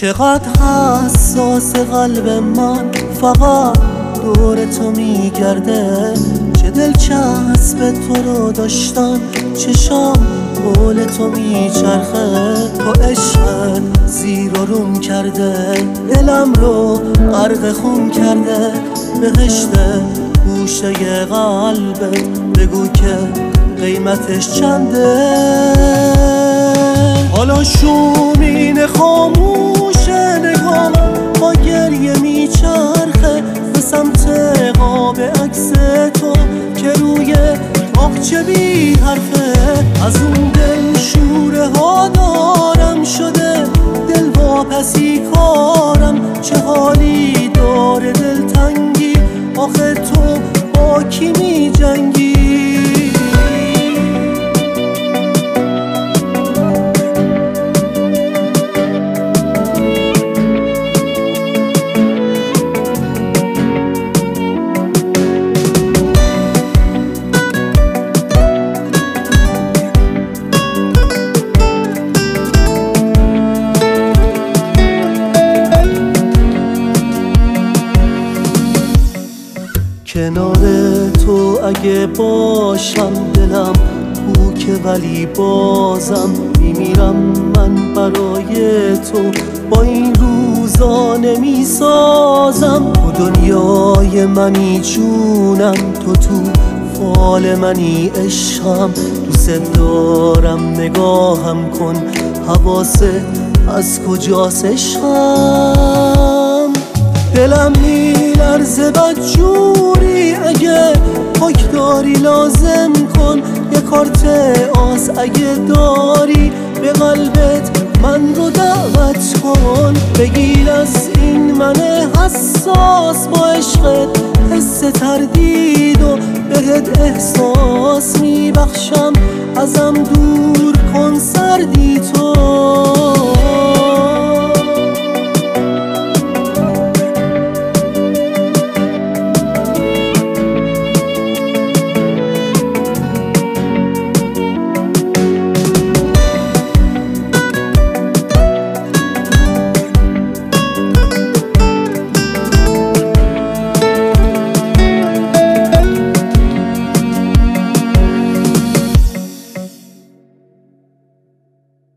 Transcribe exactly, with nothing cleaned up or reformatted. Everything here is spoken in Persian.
چقدر حساس قلب من فقط دور تو میگرده، چه دلچسب تو رو داشتن چشام حول تو میچرخه. تو عشقت زیر و روم کرده، دلم رو غرق خون کرده. بهشت گوشه قلبت بگو که قیمتش چنده. حالا شومین خاموش نگام با گریه میچرخه به سمت قاب عکس تو که روی باغچه بی حرفه. از اون دل شوره ها دارم شده، دل واپسی کارم چه حالی داره دلتنگی. آخه تو با کی می جنگی؟ کنار تو اگه باشم دلم کوکه، ولی بازم میمیرم من برای تو. با این روزا نمیسازم، تو دنیای منی جونم، تو تو فال منی عشقم. دوست دارم نگاهم کن، حواست از کجاست عشقم. دلم میلرزه بدجوری، اگه پاک داری لازم کن. یه کارت آس اگه داری به قلبت من رو دعوت کن. بگیر از این من حساس با عشقت حس تردید و بهت احساس میبخشم. ازم دور کن سردی تو.